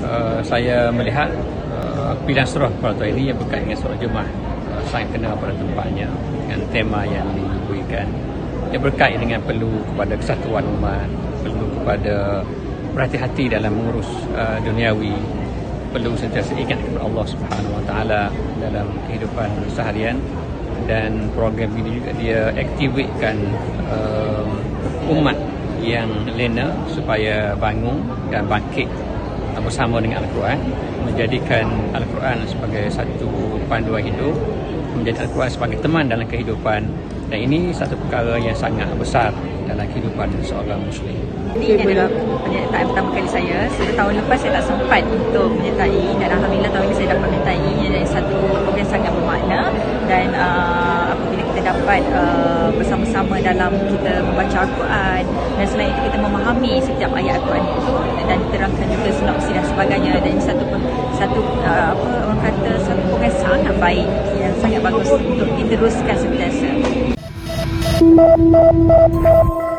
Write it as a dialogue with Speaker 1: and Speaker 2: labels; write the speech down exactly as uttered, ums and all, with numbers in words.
Speaker 1: uh, saya melihat uh, pilihan surah pada tahun ini yang berkaitan dengan surah Jumaat uh, sangat kena pada tempatnya dengan tema yang diberikan. Yang berkait dengan perlu kepada kesatuan umat, perlu kepada berhati-hati dalam mengurus uh, duniawi, perlu sentiasa ingat kepada Allah Subhanahu Wa Taala dalam kehidupan seharian. Dan program ini juga dia aktifkan uh, umat yang lena supaya bangun dan bangkit bersama dengan Al-Quran, menjadikan Al-Quran sebagai satu panduan hidup, menjadikan Al-Quran sebagai teman dalam kehidupan. Dan ini satu perkara yang sangat besar dalam kehidupan seorang Muslim.
Speaker 2: Ini adalah penyertaan pertama kali saya. Sudah tahun lepas saya tak sempat untuk menyertai, dan Alhamdulillah tahun ini saya dapat menyertai. Ini adalah satu program sangat bermakna, dan uh, apabila kita dapat uh, bersama-sama dalam kita membaca Al-Quran, dan selain itu kita memahami setiap ayat Al-Quran itu dan diterangkan juga sinopsis dan sebagainya, dan ini satu satu uh, apa orang kata satu program sangat baik yang sangat bagus untuk diteruskan sentiasa.